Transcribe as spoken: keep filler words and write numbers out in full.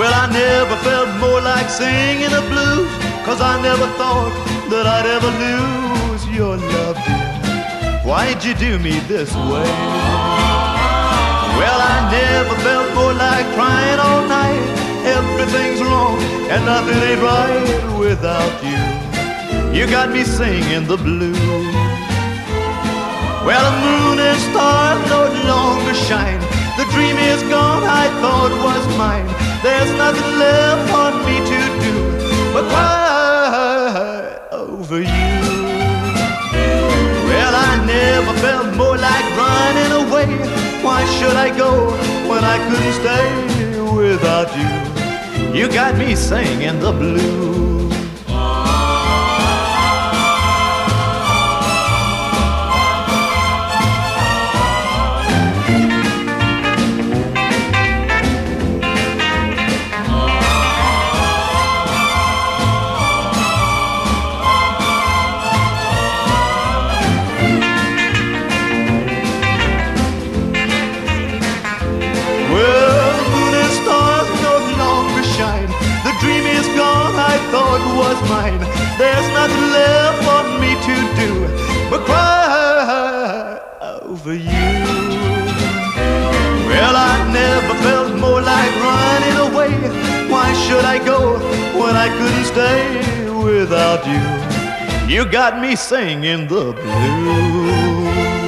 Well, I never felt more like singing the blues, 'cause I never thought that I'd ever lose your love, dear. Why'd you do me this way? Well, I never felt more like crying all night. Everything's wrong and nothing ain't right without you. You got me singing the blues. Well, the moon and stars no longer shine. The dream is gone I thought was mine. There's nothing left for me to do but cry over you. Well, I never felt more like running away. Why should I go when I couldn't stay without you? You got me singing the blues. Thought was mine. There's nothing left for me to do but cry over you. Well, I never felt more like running away. Why should I go when I couldn't stay without you? You got me singing the blues.